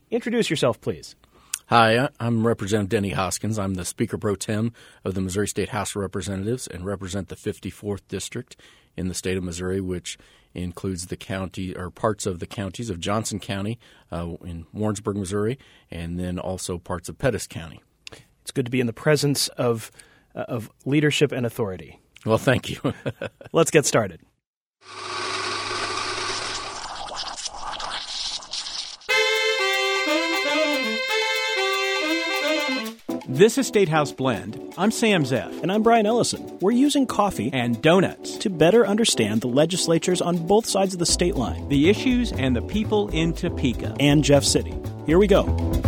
Introduce yourself, please. Hi, I'm Representative Denny Hoskins. I'm the Speaker Pro Tem of the Missouri State House of Representatives and represent the 54th District in the state of Missouri, which includes the county or parts of the counties of Johnson County in Warrensburg, Missouri, and then also parts of Pettis County. It's good to be in the presence of leadership and authority. Well, thank you. Let's get started. This is State House Blend. I'm Sam Zeff. And I'm Brian Ellison. We're using coffee And donuts. to better understand the legislatures on both sides of the state line. The issues and the people in Topeka. And Jeff City. Here we go.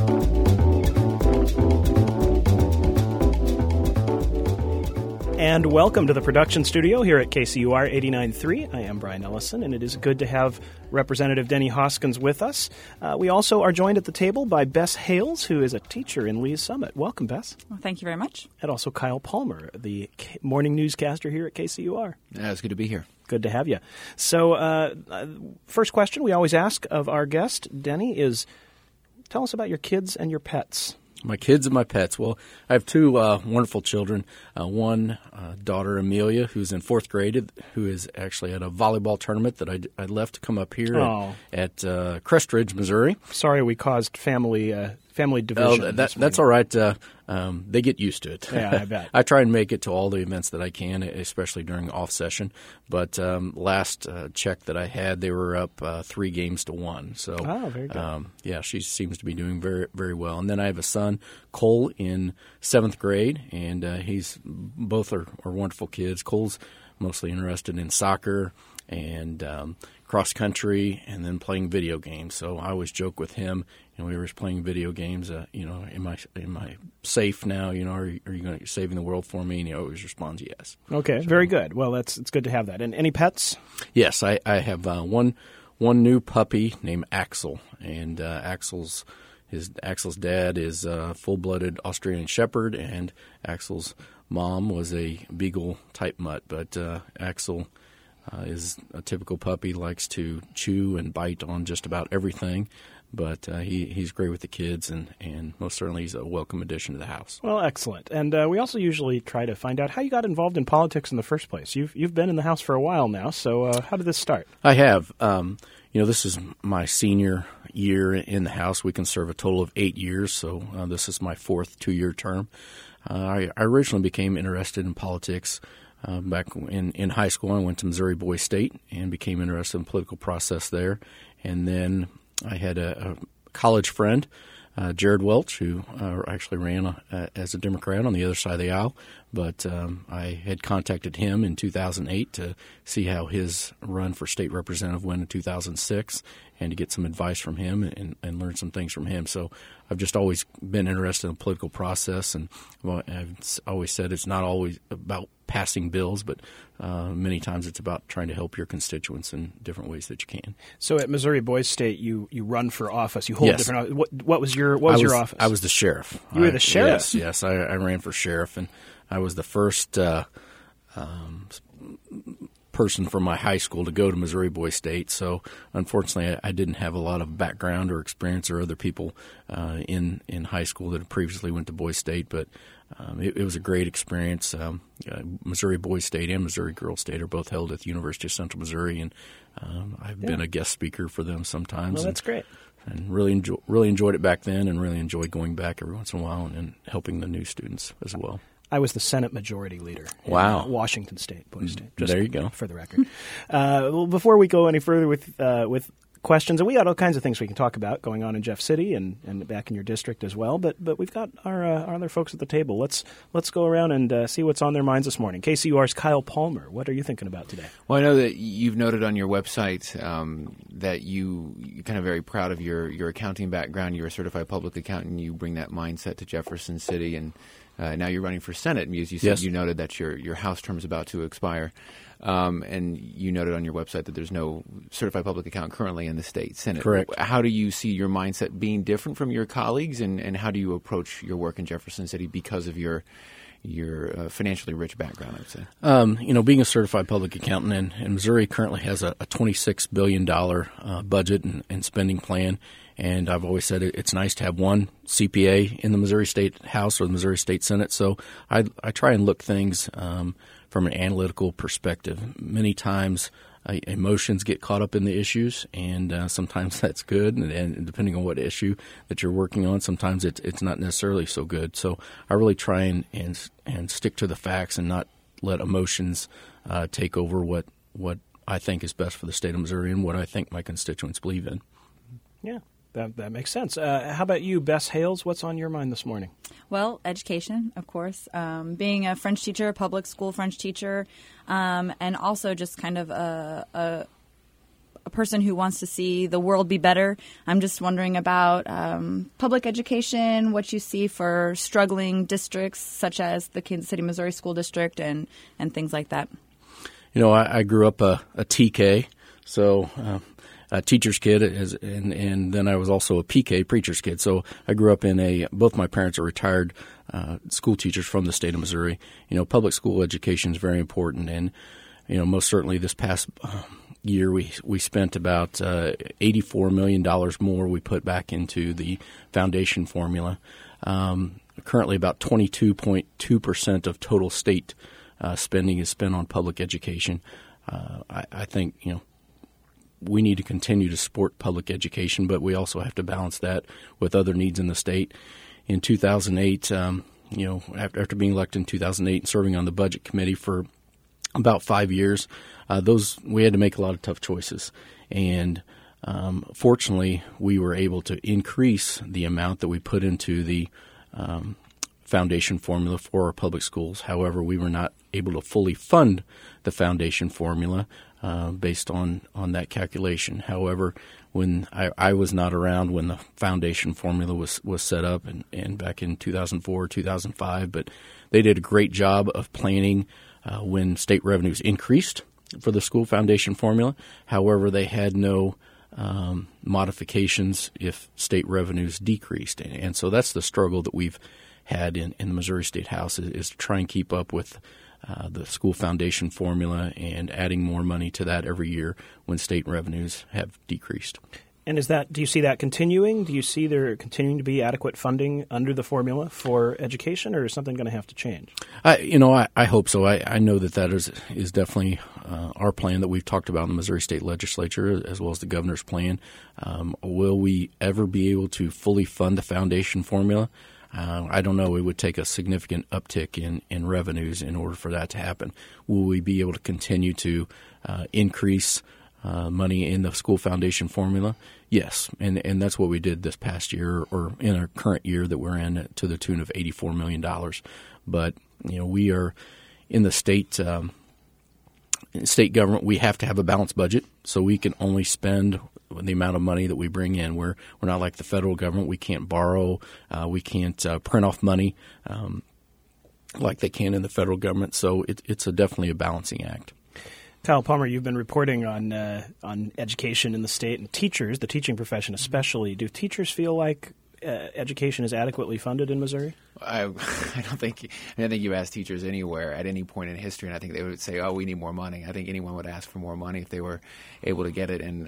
And welcome to the production studio here at KCUR 89.3. I am Brian Ellison, and it is good to have Representative Denny Hoskins with us. We also are joined at the table by Bess Hales, who is a teacher in Lee's Summit. Welcome, Bess. Well, thank you very much. And also Kyle Palmer, the morning newscaster here at KCUR. Yeah, it's good to be here. Good to have you. So first question we always ask of our guest, Denny, is tell us about your kids and your pets. My kids and my pets. Well, I have two wonderful children. One daughter, Amelia, who's in fourth grade, who is actually at a volleyball tournament that I left to come up here at Crest Ridge, Missouri. Sorry we caused family division. That's all right. They get used to it. Yeah, I bet. I try and make it to all the events that I can, especially during off session. But last check that I had, they were up 3-1. So, very good. Yeah, she seems to be doing very, very well. And then I have a son, Cole, in 7th grade, and both are wonderful kids. Cole's mostly interested in soccer and cross country, and then playing video games. So I always joke with him. We were playing video games. Am I safe now? Are you going to saving the world for me? And he always responds yes. Okay, very good. Well, it's good to have that. And any pets? Yes, I have one new puppy named Axel, and Axel's dad is a full-blooded Australian Shepherd, and Axel's mom was a Beagle type mutt. But Axel is a typical puppy, likes to chew and bite on just about everything. But he's great with the kids, and most certainly he's a welcome addition to the house. Well, excellent. And we also usually try to find out how you got involved in politics in the first place. You've been in the House for a while now, so how did this start? I have. This is my senior year in the House. We can serve a total of 8 years, so this is my fourth 2-year term. I originally became interested in politics back in high school. I went to Missouri Boys State and became interested in the political process there. And then I had a college friend, Jared Welch, who actually ran as a Democrat on the other side of the aisle. But I had contacted him in 2008 to see how his run for state representative went in 2006 and to get some advice from him and learn some things from him. So I've just always been interested in the political process, and I've always said it's not always about passing bills, but many times it's about trying to help your constituents in different ways that you can. So at Missouri Boys State, you run for office. You hold Yes. different. What was your office? I was the sheriff. You were the sheriff? Yes. I ran for sheriff, and I was the first person from my high school to go to Missouri Boys State. So unfortunately, I didn't have a lot of background or experience or other people in high school that had previously went to Boys State, but it was a great experience. Missouri Boys State and Missouri Girls State are both held at the University of Central Missouri, and I've been a guest speaker for them sometimes. Well, that's great. And really enjoyed it back then, and really enjoy going back every once in a while and helping the new students as well. I was the Senate Majority Leader in Washington State, Boys State. Just there you go. For the record. Well, before we go any further with questions, and we got all kinds of things we can talk about going on in Jeff City and back in your district as well, but we've got our other folks at the table. Let's go around and see what's on their minds this morning. KCUR's Kyle Palmer, what are you thinking about today? Well, I know that you've noted on your website that you're kind of very proud of your accounting background. You're a certified public accountant. You bring that mindset to Jefferson City, and now you're running for Senate. And as you said, Yes. You noted that your House term is about to expire. And you noted on your website that there's no certified public accountant currently in the state Senate. Correct. How do you see your mindset being different from your colleagues, and how do you approach your work in Jefferson City because of your financially rich background, I would say. Being a certified public accountant, and Missouri currently has a $26 billion budget and spending plan. And I've always said it's nice to have one CPA in the Missouri State House or the Missouri State Senate. So I try and look things from an analytical perspective. Many times emotions get caught up in the issues, and sometimes that's good. And depending on what issue that you're working on, sometimes it's not necessarily so good. So I really try and stick to the facts and not let emotions take over what I think is best for the state of Missouri and what I think my constituents believe in. Yeah. That makes sense. How about you, Bess Hales? What's on your mind this morning? Well, education, of course. Being a French teacher, a public school French teacher, and also just kind of a person who wants to see the world be better. I'm just wondering about public education, what you see for struggling districts such as the Kansas City, Missouri School District and things like that. I grew up a TK, so a teacher's kid, and then I was also a PK, preacher's kid. So I grew up both my parents are retired school teachers from the state of Missouri. Public school education is very important, and most certainly this past year we spent about $84 million more we put back into the foundation formula. Currently, about 22.2% of total state spending is spent on public education. I think we need to continue to support public education, but we also have to balance that with other needs in the state. In 2008, after being elected in 2008 and serving on the budget committee for about 5 years, we had to make a lot of tough choices. And fortunately, we were able to increase the amount that we put into the foundation formula for our public schools. However, we were not able to fully fund the foundation formula based on that calculation. However, when I was not around when the foundation formula was set up and back in 2004, 2005, but they did a great job of planning when state revenues increased for the school foundation formula. However, they had no modifications if state revenues decreased. And so that's the struggle that we've had in the Missouri State House is to try and keep up with the school foundation formula and adding more money to that every year when state revenues have decreased. And do you see that continuing? Do you see there continuing to be adequate funding under the formula for education, or is something going to have to change? I hope so. I know that is definitely our plan that we've talked about in the Missouri State Legislature as well as the governor's plan. Will we ever be able to fully fund the foundation formula? I don't know. It would take a significant uptick in revenues in order for that to happen. Will we be able to continue to increase money in the school foundation formula? Yes, and that's what we did this past year or in our current year that we're in to the tune of $84 million. But, we are in the state government. We have to have a balanced budget, so we can only spend the amount of money that we bring in. We're not like the federal government. We can't borrow. We can't print off money like they can in the federal government. So it's definitely a balancing act. Kyle Palmer, you've been reporting on education in the state and teachers, the teaching profession especially. Do teachers feel like education is adequately funded in Missouri? I don't think you ask teachers anywhere at any point in history, and I think they would say, "Oh, we need more money." I think anyone would ask for more money if they were able to get it. And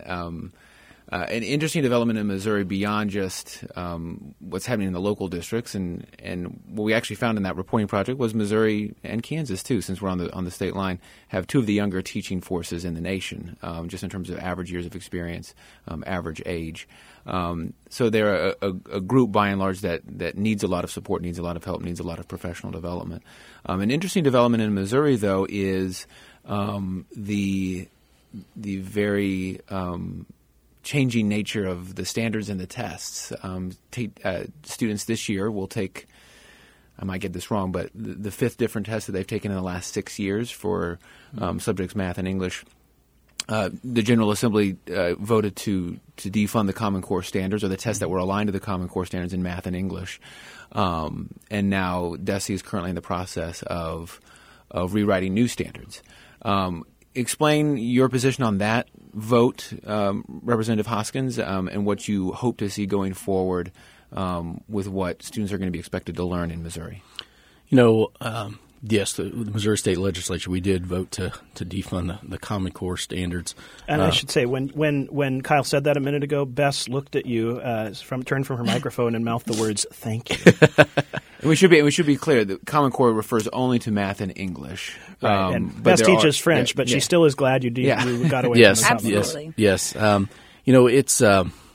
an interesting development in Missouri beyond just what's happening in the local districts, and what we actually found in that reporting project was Missouri and Kansas too, since we're on the state line, have two of the younger teaching forces in the nation, just in terms of average years of experience, average age. So they're a group by and large that needs a lot of support, needs a lot of help, needs a lot of professional development. An interesting development in Missouri, though, is the very changing nature of the standards and the tests. Students this year will take, I might get this wrong, but the fifth different test that they've taken in the last 6 years for subjects math and English. The General Assembly voted to defund the Common Core standards, or the tests that were aligned to the Common Core standards in math and English. And now DESE is currently in the process of rewriting new standards. Explain your position on that vote, Representative Hoskins, and what you hope to see going forward with what students are going to be expected to learn in Missouri. Yes, the Missouri State Legislature, we did vote to defund the Common Core standards. And I should say, when Kyle said that a minute ago, Bess looked at you, turned from her microphone and mouthed the words, "Thank you." And we should be clear that Common Core refers only to math and English. Right. And Bess teaches French, but she still is glad you got away yes, from the top. Absolutely. Yes. It's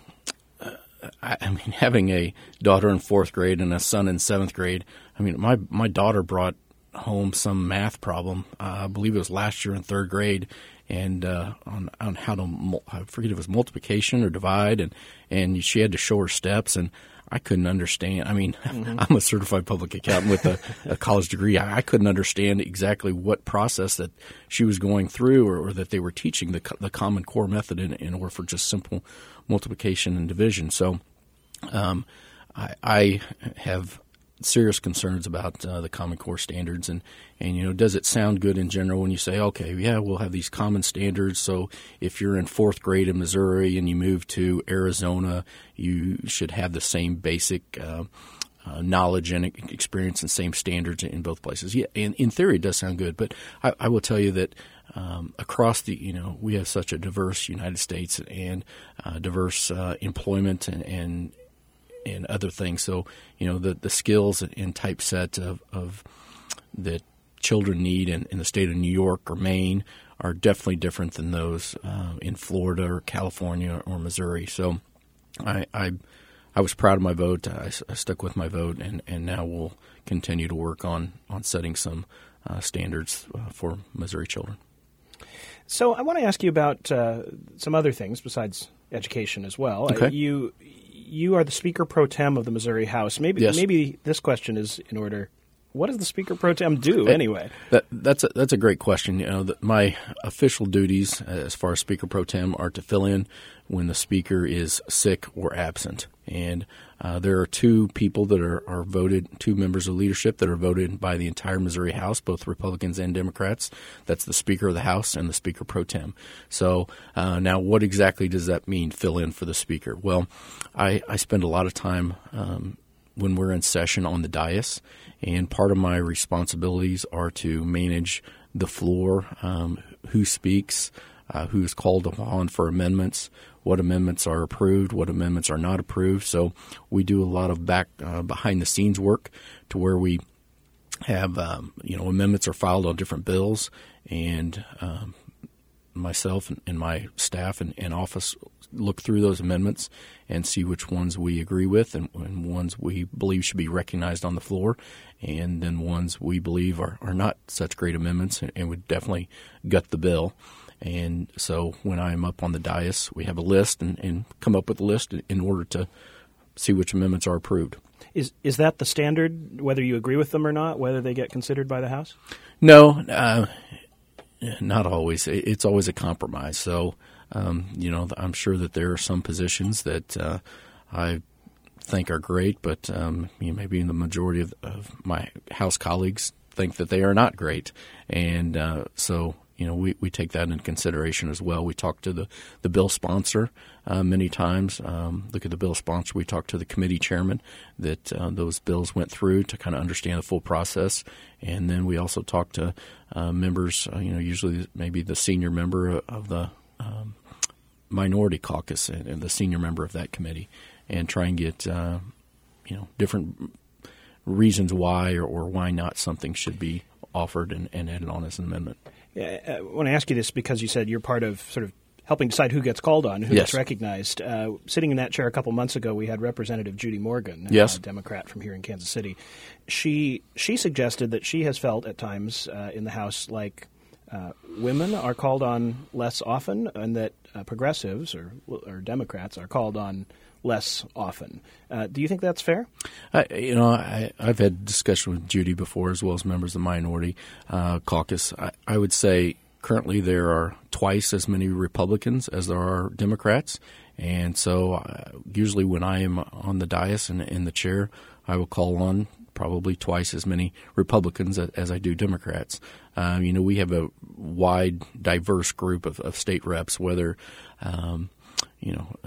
I mean, having a daughter in 4th grade and a son in 7th grade. I mean, my daughter brought home some math problem. I believe it was last year in 3rd grade, and on how to I forget if it was multiplication or divide, and she had to show her steps, and I couldn't understand. I mean, I'm a certified public accountant with a college degree. I couldn't understand exactly what process that she was going through, or that they were teaching the Common Core method in order for just simple multiplication and division. So I have serious concerns about the Common Core standards, and does it sound good in general when you say, okay, yeah, we'll have these common standards, so if you're in 4th grade in Missouri and you move to Arizona, you should have the same basic knowledge and experience and same standards in both places. Yeah, in theory it does sound good, but I will tell you that across we have such a diverse United States and diverse employment and other things. So, the skills and typeset of that children need in the state of New York or Maine are definitely different than those in Florida or California or Missouri. So I was proud of my vote. I stuck with my vote, and now we'll continue to work on setting some standards for Missouri children. So I want to ask you about some other things besides education as well. Okay. You are the Speaker Pro Tem of the Missouri House. Maybe this question is in order. What does the Speaker Pro Tem do anyway? That's a great question. My official duties as far as Speaker Pro Tem are to fill in when the Speaker is sick or absent. And there are two people that are voted, two members of leadership that are voted by the entire Missouri House, both Republicans and Democrats. That's the Speaker of the House and the Speaker Pro Tem. So now what exactly does that mean, fill in for the Speaker? Well, I spend a lot of time when we're in session on the dais, and part of my responsibilities are to manage the floor, who speaks, who is called upon for amendments, what amendments are approved, what amendments are not approved. So we do a lot of behind-the-scenes work to where we have, amendments are filed on different bills, and myself and my staff and office look through those amendments and see which ones we agree with and ones we believe should be recognized on the floor, and then ones we believe are not such great amendments and would definitely gut the bill. And so when I'm up on the dais, we have a list and come up with a list in order to see which amendments are approved. Is that the standard, whether you agree with them or not, whether they get considered by the House? No, not always. It's always a compromise. So, I'm sure that there are some positions that I think are great, but maybe the majority of my House colleagues think that they are not great. And so we take that into consideration as well. We talk to the bill sponsor many times. Look at the bill sponsor. We talk to the committee chairman that those bills went through to kind of understand the full process. And then we also talk to members, usually maybe the senior member of the minority caucus and the senior member of that committee, and try and get different reasons why or why not something should be offered and added on as an amendment. Yeah, I want to ask you this because you said you're part of sort of helping decide who gets called on, who Yes. gets recognized. Sitting in that chair a couple months ago, we had Representative Judy Morgan, Yes. a Democrat from here in Kansas City. She suggested that she has felt at times in the House like women are called on less often, and that progressives or Democrats are called on less often. Do you think that's fair? I've had discussion with Judy before, as well as members of the minority caucus. I would say currently there are twice as many Republicans as there are Democrats, and so usually when I am on the dais and in the chair, I will call on probably twice as many Republicans as I do Democrats. We have a wide, diverse group of state reps, whether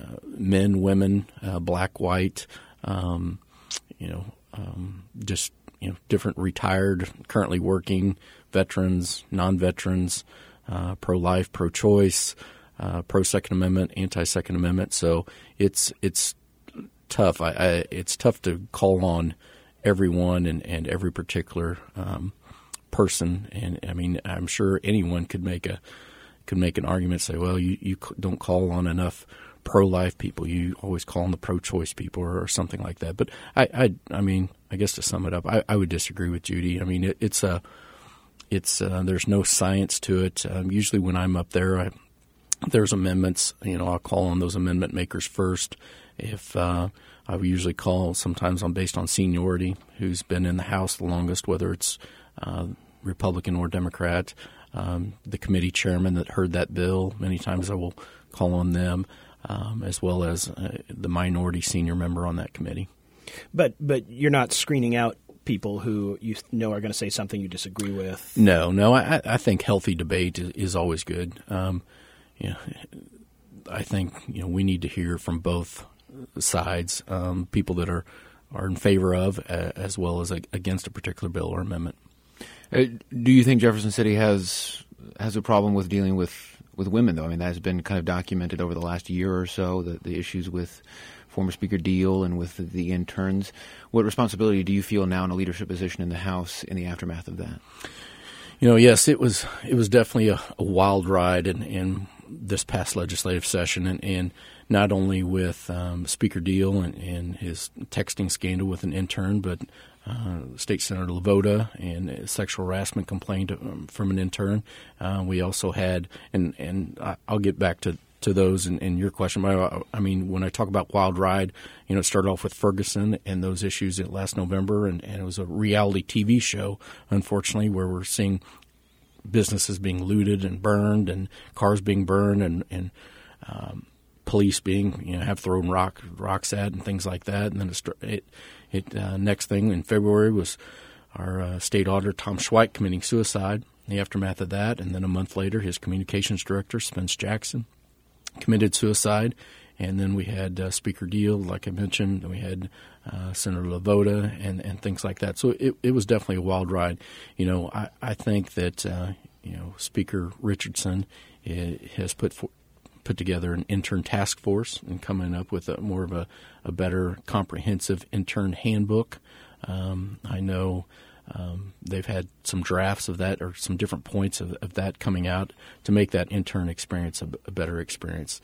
men, women, black, white, just different retired, currently working, veterans, non-veterans, pro-life, pro-choice, pro-Second Amendment, anti-Second Amendment. So it's tough. It's tough to call on everyone and every particular person. And I mean, I'm sure anyone could make an argument, say, well, you don't call on enough pro-life people. You always call on the pro-choice people or something like that. But I mean, I guess to sum it up, I would disagree with Judy. I mean, it's there's no science to it. Usually when I'm up there, there's amendments. I'll call on those amendment makers first. If I would usually call, sometimes based on seniority, who's been in the House the longest, whether it's Republican or Democrat. The committee chairman that heard that bill, many times I will call on them, as well as the minority senior member on that committee. But you're not screening out people who you know are going to say something you disagree with? No. I think healthy debate is always good. I think we need to hear from both sides, people that are in favor of as well as against a particular bill or amendment. Do you think Jefferson City has a problem with dealing with women, though? I mean, that has been kind of documented over the last year or so, the issues with former Speaker Deal and with the interns. What responsibility do you feel now in a leadership position in the House in the aftermath of that? Yes, it was definitely a wild ride in this past legislative session, and not only with Speaker Deal and his texting scandal with an intern, but State Senator LaVota and a sexual harassment complaint from an intern. We also had, and I'll get back to those in your question. But I mean, when I talk about wild ride, it started off with Ferguson and those issues last November, and it was a reality TV show, unfortunately, where we're seeing businesses being looted and burned, and cars being burned, and police being have thrown rocks at and things like that. And then next thing in February was our state auditor Tom Schweik committing suicide in the aftermath of that, and then a month later his communications director Spence Jackson committed suicide. And then we had Speaker Deal, like I mentioned, and we had Senator LaVota and things like that. So it was definitely a wild ride. I think that Speaker Richardson has put together an intern task force and coming up with more of a better comprehensive intern handbook. I know they've had some drafts of that or some different points of that coming out to make that intern experience a better experience.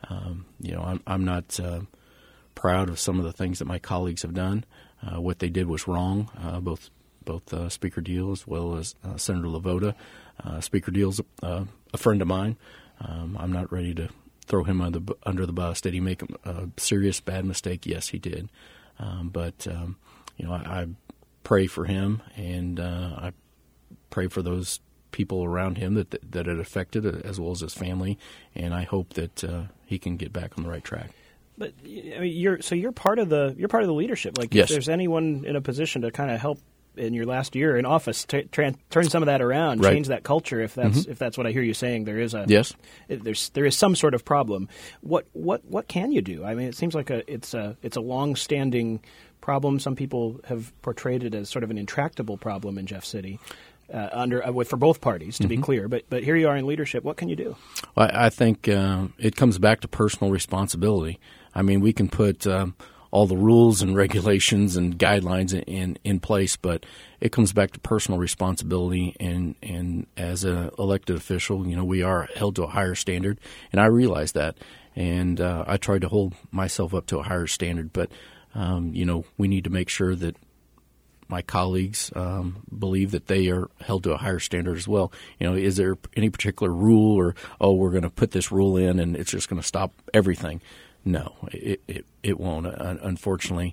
I'm not proud of some of the things that my colleagues have done. What they did was wrong, both Speaker Deal as well as Senator LaVota. Speaker Deal's a friend of mine. I'm not ready to throw him under the bus. Did he make a serious bad mistake? Yes, he did. But I pray for him, and I pray for those people around him that it affected, as well as his family, and I hope that he can get back on the right track. But I mean, you're part of the leadership. Like, yes. If there's anyone in a position to kind of help in your last year in office, turn some of that around, right. Change that culture. If that's what I hear you saying, there is there is some sort of problem. What can you do? I mean, it seems like it's a long-standing problem. Some people have portrayed it as sort of an intractable problem in Jeff City. For both parties, to be clear, but here you are in leadership. What can you do? Well, I think it comes back to personal responsibility. I mean, we can put all the rules and regulations and guidelines in place, but it comes back to personal responsibility. And as an elected official, we are held to a higher standard, and I realize that. And I try to hold myself up to a higher standard, but we need to make sure that my colleagues believe that they are held to a higher standard as well. Is there any particular rule or, we're going to put this rule in and it's just going to stop everything? No, it won't. Unfortunately,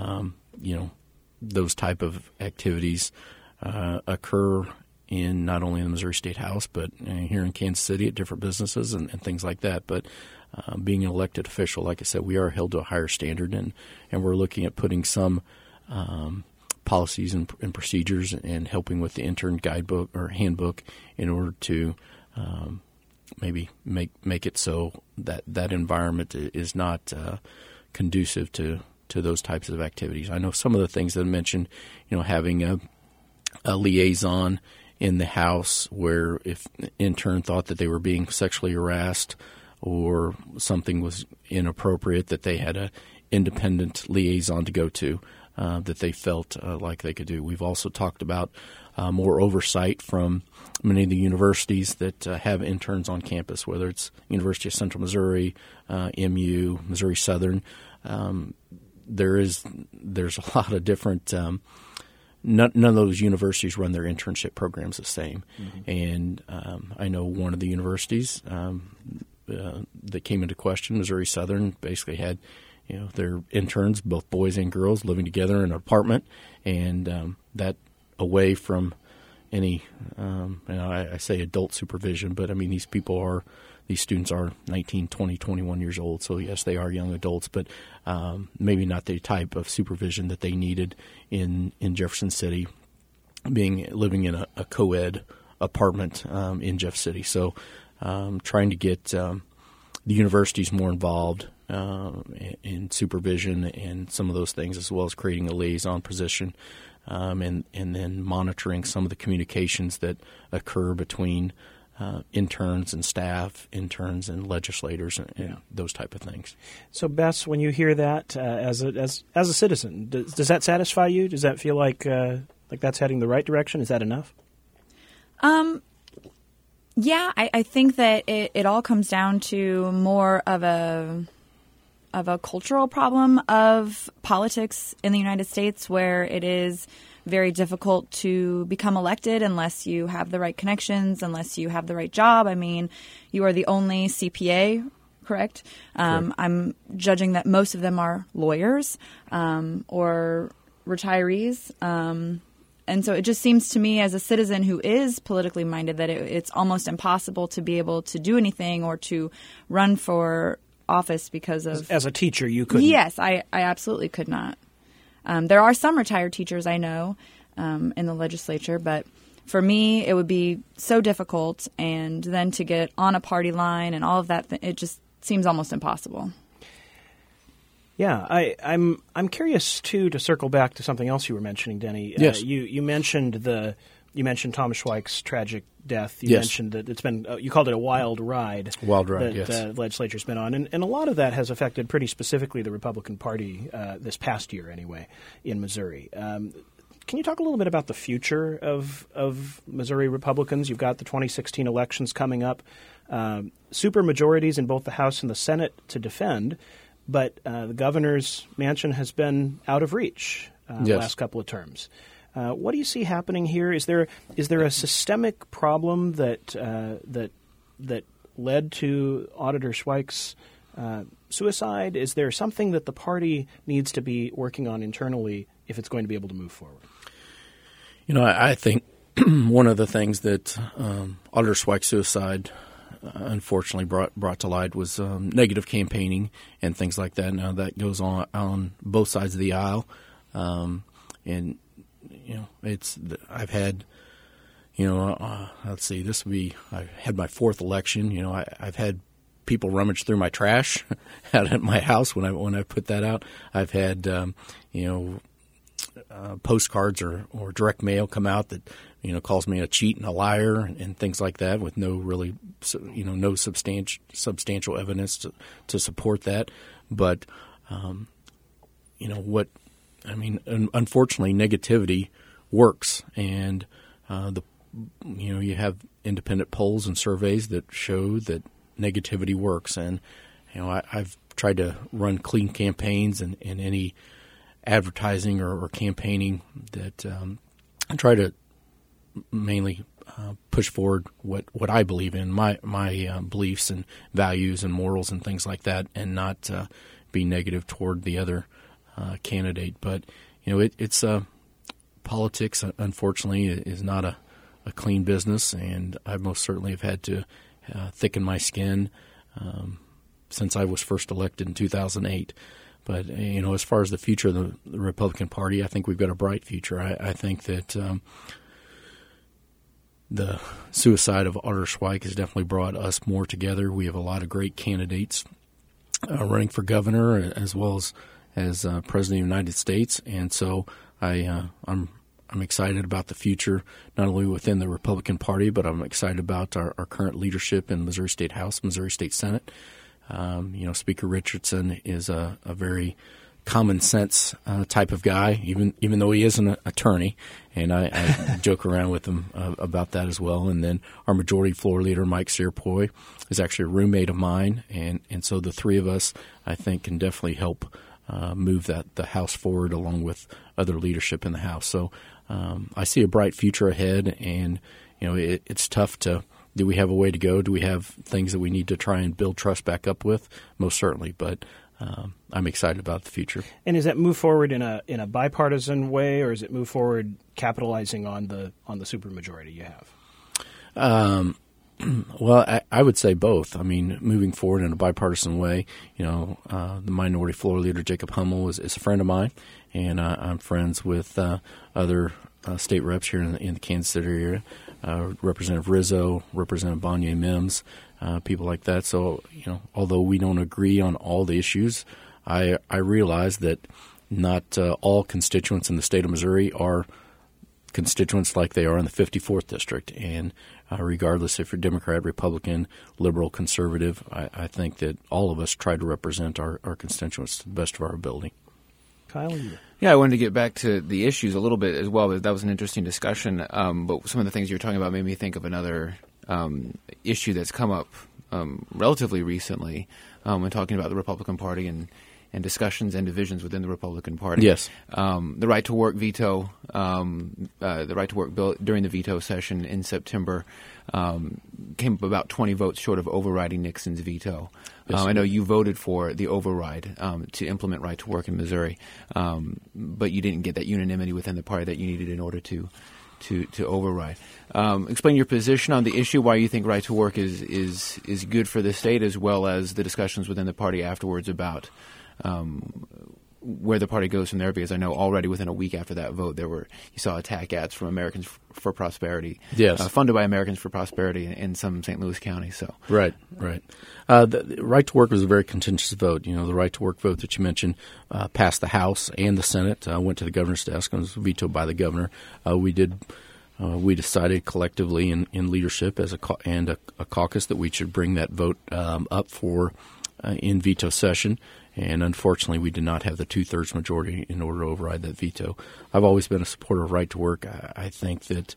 those type of activities occur in not only the Missouri State House, but here in Kansas City at different businesses and things like that. But being an elected official, like I said, we are held to a higher standard, and we're looking at putting some policies and procedures and helping with the intern guidebook or handbook in order to maybe make it so that environment is not conducive to to those types of activities. I know some of the things that I mentioned, having a liaison in the house where if an intern thought that they were being sexually harassed or something was inappropriate, that they had a independent liaison to go to that they felt like they could do. We've also talked about more oversight from many of the universities that have interns on campus, whether it's University of Central Missouri, MU, Missouri Southern. There's a lot of different none of those universities run their internship programs the same. Mm-hmm. And I know one of the universities that came into question, Missouri Southern, basically had their interns, both boys and girls, living together in an apartment, and that away from any, I say adult supervision, but I mean these students are 19, 20, 21 years old, so yes, they are young adults, but maybe not the type of supervision that they needed in Jefferson City, living in a co-ed apartment in Jeff City. So trying to get the universities more involved in supervision and some of those things, as well as creating a liaison position, and then monitoring some of the communications that occur between interns and staff, interns and legislators, and those type of things. So, Bess, when you hear that as a citizen, does that satisfy you? Does that feel like that's heading the right direction? Is that enough? Yeah, I think that it all comes down to more of a cultural problem of politics in the United States, where it is very difficult to become elected unless you have the right connections, unless you have the right job. I mean, you are the only CPA, correct? I'm judging that most of them are lawyers or retirees. And so it just seems to me, as a citizen who is politically minded, that it's almost impossible to be able to do anything or to run for office because of... As a teacher, you couldn't? Yes, I absolutely could not. There are some retired teachers I know in the legislature, but for me, it would be so difficult. And then to get on a party line and all of that, it just seems almost impossible. Yeah, I'm curious too, to circle back to something else you were mentioning, Denny. Yes. You mentioned Thomas Schweik's tragic death. You yes. mentioned that it's been you called it a wild ride. Wild ride, that, yes. The legislature's been on, and a lot of that has affected pretty specifically the Republican Party this past year, anyway, in Missouri. Can you talk a little bit about the future of Missouri Republicans? You've got the 2016 elections coming up, super majorities in both the House and the Senate to defend. But the governor's mansion has been out of reach the last couple of terms. What do you see happening here? Is there a systemic problem that led to Auditor Schweik's suicide? Is there something that the party needs to be working on internally if it's going to be able to move forward? I think one of the things that Auditor Schweik's suicide unfortunately brought to light was negative campaigning and things like that. Now that goes on both sides of the aisle, and I've had let's see, I had my fourth election. I've had people rummage through my trash out at my house when I put that out. I've had postcards or direct mail come out that calls me a cheat and a liar and things like that, with no really no substantial evidence to support that. But unfortunately, negativity works, and you have independent polls and surveys that show that negativity works. And I've tried to run clean campaigns and any advertising or campaigning that I try to mainly push forward what I believe in, my beliefs and values and morals and things like that, and not be negative toward the other candidate. But it's politics, unfortunately, is not a clean business, and I most certainly have had to thicken my skin since I was first elected in 2008. But as far as the future of the Republican Party, I think we've got a bright future. I think that the suicide of Auditor Schweik has definitely brought us more together. We have a lot of great candidates running for governor, as well as President of the United States, and so I'm excited about the future, not only within the Republican Party, but I'm excited about our current leadership in Missouri State House, Missouri State Senate. Speaker Richardson is a very common sense type of guy, even though he is an attorney, and I joke around with him about that as well. And then our Majority Floor Leader, Mike Searpoy, is actually a roommate of mine, and so the three of us, I think, can definitely help move the House forward along with other leadership in the House. So I see a bright future ahead, and it's tough to. Do we have a way to go? Do we have things that we need to try and build trust back up with? Most certainly, but I'm excited about the future. And does that move forward in a bipartisan way, or is it move forward capitalizing on the supermajority you have? Well, I would say both. I mean, moving forward in a bipartisan way, the Minority Floor Leader, Jacob Hummel, is a friend of mine, and I'm friends with other state reps here in the Kansas City area, Representative Rizzo, Representative Bonnier Mims, people like that. So, although we don't agree on all the issues, I realize that not all constituents in the state of Missouri are constituents like they are in the 54th District. And regardless if you're Democrat, Republican, liberal, conservative, I think that all of us try to represent our constituents to the best of our ability. Kyle? Yeah, I wanted to get back to the issues a little bit as well. That was an interesting discussion. But some of the things you were talking about made me think of another issue that's come up relatively recently when talking about the Republican Party and discussions and divisions within the Republican Party. Yes. The right to work veto, the right to work bill during the veto session in September came up about 20 votes short of overriding Nixon's veto. Yes, I know you voted for the override to implement right to work in Missouri, but you didn't get that unanimity within the party that you needed in order to override. Explain your position on the issue, why you think right to work is good for the state, as well as the discussions within the party afterwards about where the party goes from there, because I know already within a week after that vote you saw attack ads from Americans for Prosperity, yes, funded by Americans for Prosperity in some St. Louis counties. So right. The right to work was a very contentious vote. The right to work vote that you mentioned passed the House and the Senate, went to the governor's desk and was vetoed by the governor. We decided collectively in leadership as a caucus that we should bring that vote up for in veto session. And unfortunately, we did not have the 2/3 majority in order to override that veto. I've always been a supporter of right to work. I think that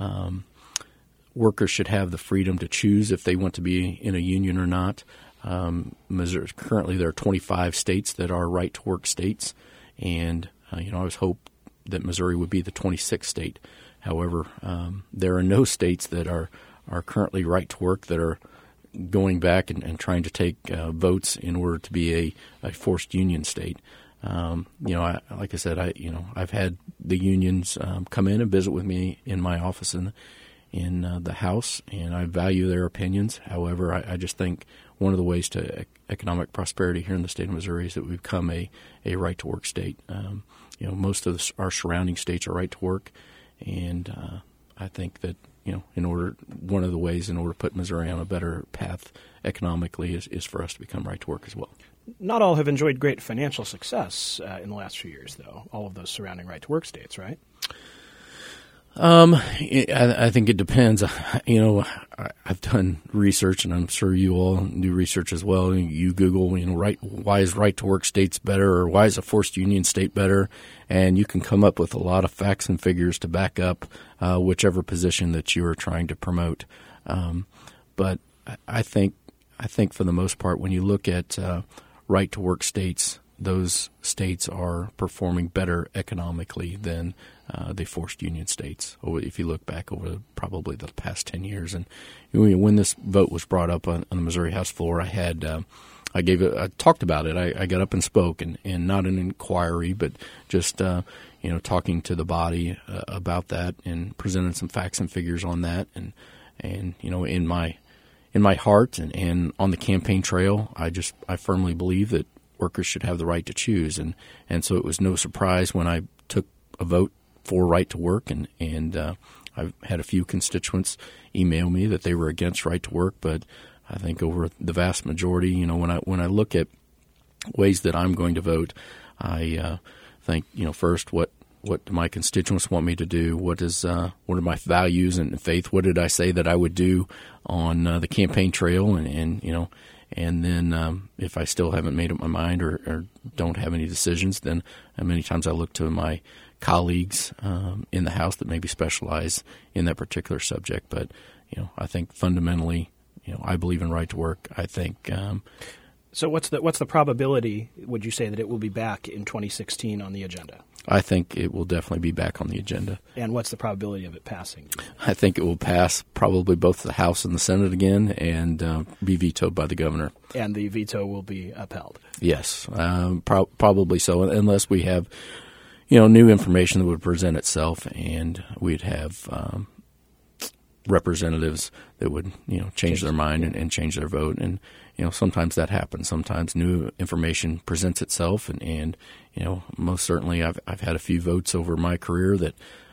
workers should have the freedom to choose if they want to be in a union or not. Missouri, currently, there are 25 states that are right to work states, and I always hope that Missouri would be the 26th state. However, there are no states that are currently right to work that are going back and trying to take votes in order to be a forced union state. Like I said, I've had the unions come in and visit with me in my office in the House, and I value their opinions. However, I just think one of the ways to economic prosperity here in the state of Missouri is that we become a right to work state. Most of our surrounding states are right to work, and I think that one of the ways in order to put Missouri on a better path economically is for us to become right to work as well. Not all have enjoyed great financial success in the last few years, though. All of those surrounding right to work states, right? I think it depends. I've done research, and I'm sure you all do research as well. You Google, why is right to work states better, or why is a forced union state better, and you can come up with a lot of facts and figures to back up whichever position that you are trying to promote. But I think for the most part, when you look at right to work states, those states are performing better economically than the forced union states. If you look back over probably the past 10 years, and when this vote was brought up on the Missouri House floor, I talked about it. I got up and spoke, and not an inquiry, but just talking to the body about that and presenting some facts and figures on that, and in my heart and on the campaign trail, I firmly believe that workers should have the right to choose, and so it was no surprise when I took a vote for right to work, and I've had a few constituents email me that they were against right to work, but I think over the vast majority, when I look at ways that I'm going to vote, I think, first, what do my constituents want me to do? What are my values and faith? What did I say that I would do on the campaign trail? And then if I still haven't made up my mind or don't have any decisions, then many times I look to my colleagues in the House that maybe specialize in that particular subject. But, I think fundamentally, I believe in right to work. I think. So what's the probability, would you say, that it will be back in 2016 on the agenda? I think it will definitely be back on the agenda. And what's the probability of it passing? I think it will pass probably both the House and the Senate again and be vetoed by the governor. And the veto will be upheld? Yes, probably so, unless we have new information that would present itself, and we'd have representatives that would change their mind and change their vote. And sometimes that happens. Sometimes new information presents itself, and most certainly I've had a few votes over my career that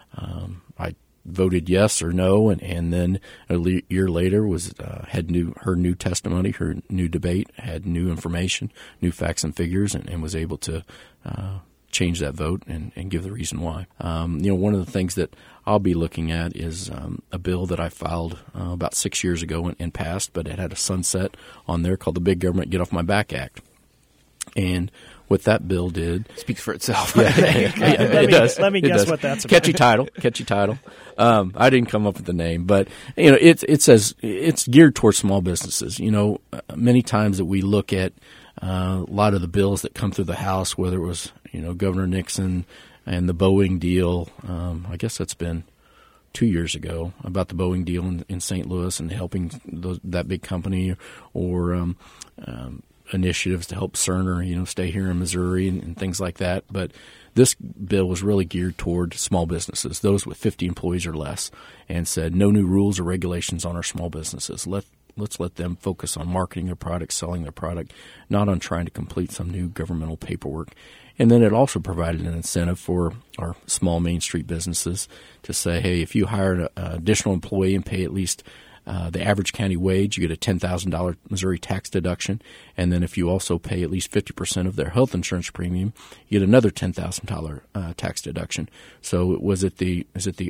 I voted yes or no, and then a year later had new testimony, heard new debate, had new information, new facts and figures, and was able to change that vote and give the reason why. One of the things that I'll be looking at is a bill that I filed about 6 years ago and passed, but it had a sunset on there called the Big Government Get Off My Back Act. And what that bill did speaks for itself. It does. Let me guess what that's about. Catchy title. I didn't come up with the name, but it says it's geared towards small businesses. Many times that we look at a lot of the bills that come through the House, whether it was Governor Nixon and the Boeing deal. I guess that's been 2 years ago, about the Boeing deal in St. Louis and helping that big company, or initiatives to help Cerner, stay here in Missouri and things like that. But this bill was really geared toward small businesses, those with 50 employees or less, and said no new rules or regulations on our small businesses. Let's let them focus on marketing their product, selling their product, not on trying to complete some new governmental paperwork. And then it also provided an incentive for our small Main Street businesses to say, hey, if you hire an additional employee and pay at least the average county wage, you get a $10,000 Missouri tax deduction. And then if you also pay at least 50% of their health insurance premium, you get another $10,000 tax deduction. So is it the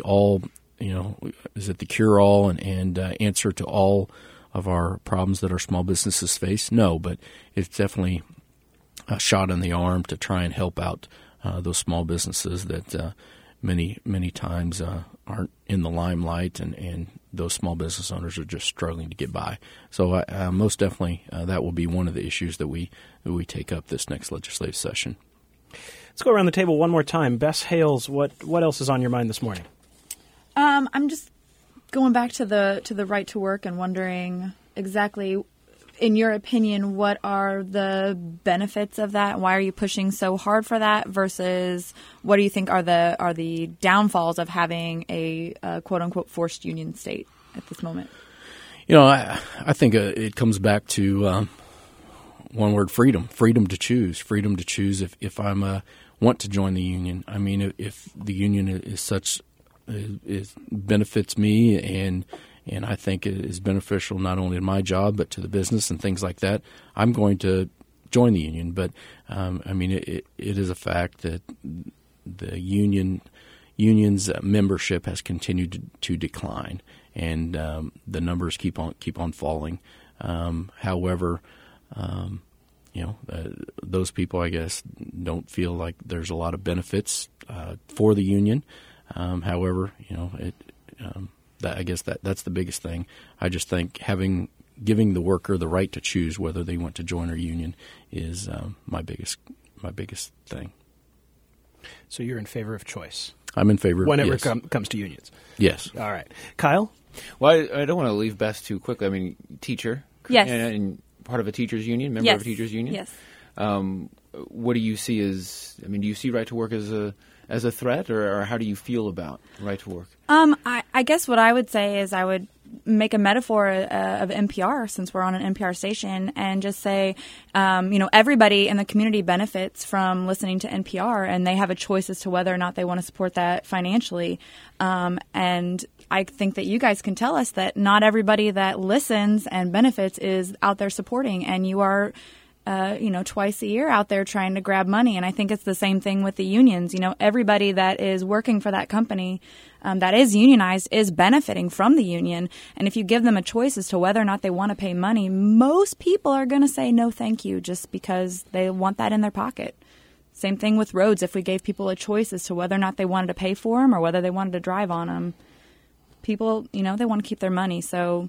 cure-all and answer to all of our problems that our small businesses face? No, but it's definitely a shot in the arm to try and help out those small businesses that many times aren't in the limelight, and those small business owners are just struggling to get by. So most definitely that will be one of the issues that we take up this next legislative session. Let's go around the table one more time. Bess Hales, what else is on your mind this morning? I'm just going back to the right to work and wondering exactly, in your opinion, what are the benefits of that? Why are you pushing so hard for that? Versus, what do you think are the downfalls of having a quote unquote forced union state at this moment? I think it comes back to one word: freedom. Freedom to choose. Freedom to choose if I want to join the union. I mean, if the union is such, it benefits me and I think it is beneficial not only to my job but to the business and things like that, I'm going to join the union. But it is a fact that the union's membership has continued to decline, and the numbers keep on falling. However, those people, I guess, don't feel like there's a lot of benefits for the union. However, I guess that's the biggest thing. I just think giving the worker the right to choose whether they want to join our union is my biggest thing. So you're in favor of choice? I'm in favor. Whenever yes. it comes to unions? Yes. All right. Kyle? Well, I don't want to leave Bess too quickly. I mean, teacher. Yes. And part of a teachers union, member yes. of a teachers union. Yes. What do you see as? I mean, do you see right to work as a threat, or how do you feel about right to work? I guess what I would say is I would make a metaphor of NPR, since we're on an NPR station, and just say, everybody in the community benefits from listening to NPR, and they have a choice as to whether or not they want to support that financially. And I think that you guys can tell us that not everybody that listens and benefits is out there supporting, and you are twice a year out there trying to grab money. And I think it's the same thing with the unions. Everybody that is working for that company that is unionized is benefiting from the union. And if you give them a choice as to whether or not they want to pay money, most people are going to say no thank you just because they want that in their pocket. Same thing with roads. If we gave people a choice as to whether or not they wanted to pay for them or whether they wanted to drive on them, people, they want to keep their money. So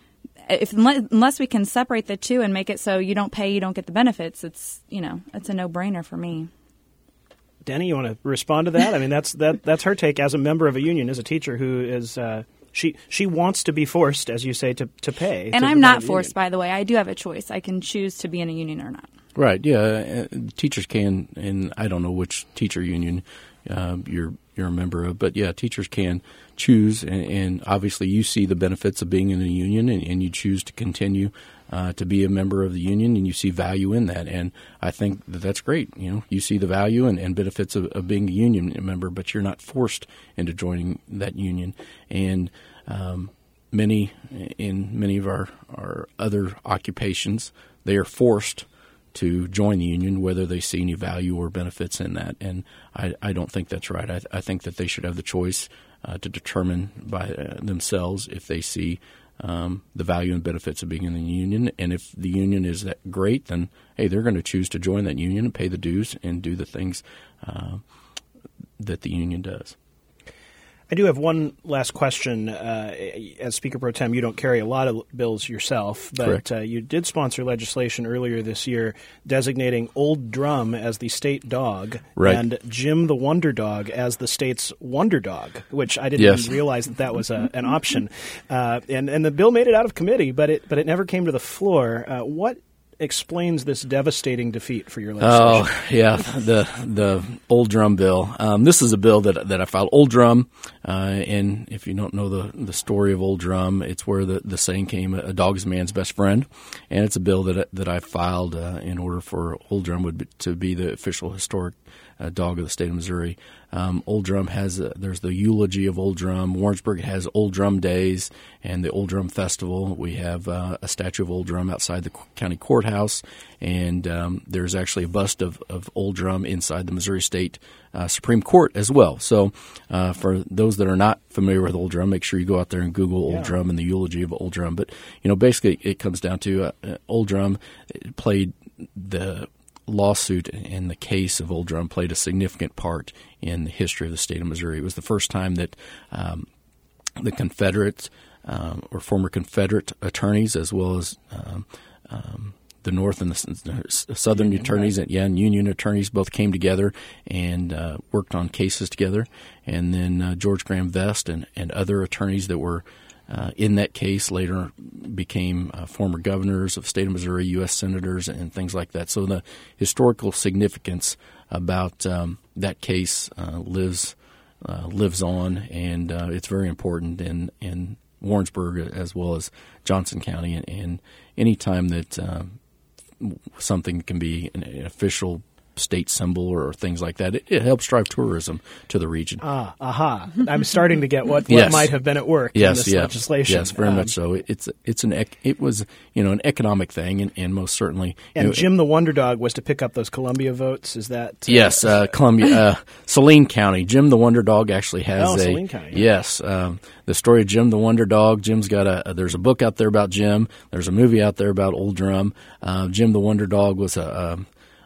unless we can separate the two and make it so you don't pay, you don't get the benefits, it's a no-brainer for me. Denny, you want to respond to that? I mean, that's her take as a member of a union, as a teacher who is she wants to be forced, as you say, to pay. And I'm not forced, by the way. I do have a choice. I can choose to be in a union or not. Right. Yeah. Teachers can, and I don't know which teacher union you're a member of, but yeah, teachers can choose, and obviously you see the benefits of being in a union, and you choose to continue to be a member of the union, and you see value in that, and I think that's great. You see the value and benefits of being a union member, but you're not forced into joining that union. And many of our other occupations, they are forced to join the union, whether they see any value or benefits in that. And I don't think that's right. I think that they should have the choice to determine by themselves if they see the value and benefits of being in the union. And if the union is that great, then, hey, they're going to choose to join that union and pay the dues and do the things that the union does. I do have one last question. As Speaker Pro Tem, you don't carry a lot of bills yourself, but you did sponsor legislation earlier this year designating Old Drum as the state dog and Jim the Wonder Dog as the state's Wonder Dog, which I didn't even realize that was an option. And the bill made it out of committee, but it never came to the floor. What explains this devastating defeat for your legislation? Oh, yeah, the Old Drum bill. This is a bill that I filed. Old Drum, and if you don't know the story of Old Drum, it's where the saying came, a dog is a man's best friend, and it's a bill that I filed in order for Old Drum to be the official historic dog of the state of Missouri. Old Drum there's the eulogy of Old Drum. Warrensburg has Old Drum Days and the Old Drum Festival. We have a statue of Old Drum outside the county courthouse, and there's actually a bust of Old Drum inside the Missouri State Supreme Court as well. So for those that are not familiar with Old Drum, make sure you go out there and Google Old Drum and the eulogy of Old Drum. But basically it comes down to Old Drum played the lawsuit and the case of Old Drum played a significant part in the history of the state of Missouri. It was the first time that the Confederate or former Confederate attorneys, as well as the North and the Southern attorneys and Union attorneys, both came together and worked on cases together. And then George Graham Vest and other attorneys that were in that case later became former governors of the state of Missouri, U.S. senators, and things like that. So the historical significance about that case lives on, and it's very important in Warrensburg as well as Johnson County. And any time that something can be an official state symbol or things like that, it helps drive tourism to the region. I'm starting to get what might have been at work in this legislation. Yes, very much so. It was an economic thing, and most certainly. And Jim the Wonder Dog was to pick up those Columbia votes. Is that yes? Columbia, Saline County. Jim the Wonder Dog actually has Saline County. Yes, the story of Jim the Wonder Dog. Jim's got there's a book out there about Jim. There's a movie out there about Old Drum. Jim the Wonder Dog was a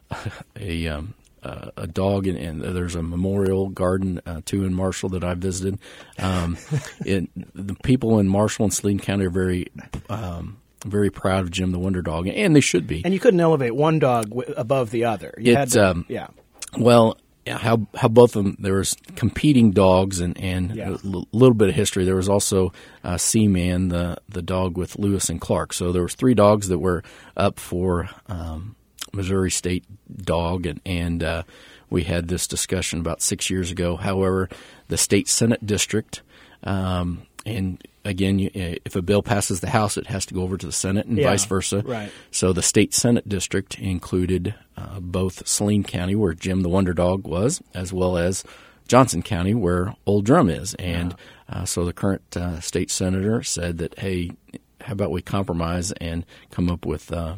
dog, and there's a memorial garden too in Marshall that I visited. The people in Marshall and Saline County are very very proud of Jim the Wonder Dog, and they should be. And you couldn't elevate one dog above the other. Well, how both of them, there was competing dogs, and a little bit of history. There was also Seaman, the dog with Lewis and Clark. So there was 3 dogs that were up for Missouri State Dog, and we had this discussion about 6 years ago. However, the State Senate District, and again, if a bill passes the House, it has to go over to the Senate and vice versa. Right. So the State Senate District included both Saline County, where Jim the Wonder Dog was, as well as Johnson County, where Old Drum is. And so the current state senator said that, hey, how about we compromise and come up with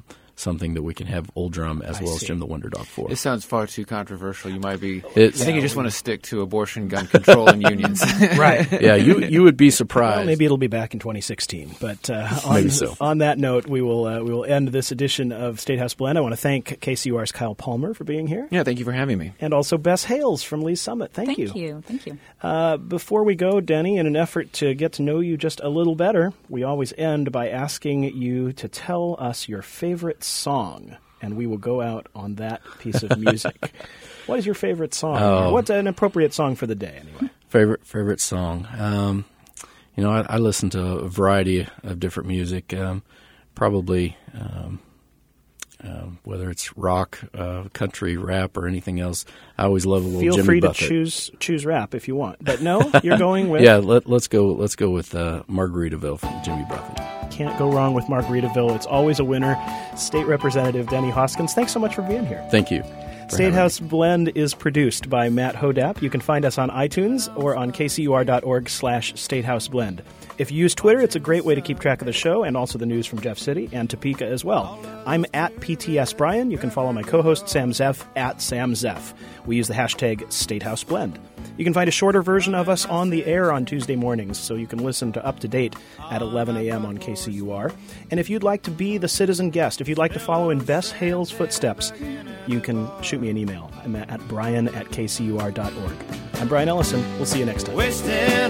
something that we can have Old Drum as well as see. Jim the Wonder Dog for. This sounds far too controversial. You might be. I It's- think you just want to stick to abortion, gun control, and unions. Right. Yeah, you would be surprised. Well, maybe it'll be back in 2016. But Maybe so. On that note, we will end this edition of State House Blend. I want to thank KCUR's Kyle Palmer for being here. Yeah, thank you for having me. And also Bess Hales from Lee's Summit. Thank you. Thank you. Before we go, Denny, in an effort to get to know you just a little better, we always end by asking you to tell us your favorite song, and we will go out on that piece of music. What is your favorite song? Oh. What's an appropriate song for the day, anyway? Favorite song. I listen to a variety of different music. Probably whether it's rock, country, rap, or anything else. I always love a little Feel Jimmy free Buffett. to choose rap if you want, but no, you're going with Yeah, let's go with Margaritaville from Jimmy Buffett. Can't go wrong with Margaritaville. It's always a winner. State Representative Denny Hoskins, thanks so much for being here. Thank you. State House Blend is produced by Matt Hodap. You can find us on iTunes or on kcur.org/statehouseblend. If you use Twitter, it's a great way to keep track of the show and also the news from Jeff City and Topeka as well. I'm at PTS Brian. You can follow my co-host Sam Zeff at Sam Zeff. We use the hashtag StateHouseBlend. You can find a shorter version of us on the air on Tuesday mornings, so you can listen to Up to Date at 11 a.m. on KCUR. And if you'd like to be the citizen guest, if you'd like to follow in Bess Hale's footsteps, you can shoot me an email. I'm at brian@kcur.org. I'm Brian Ellison. We'll see you next time. Wasted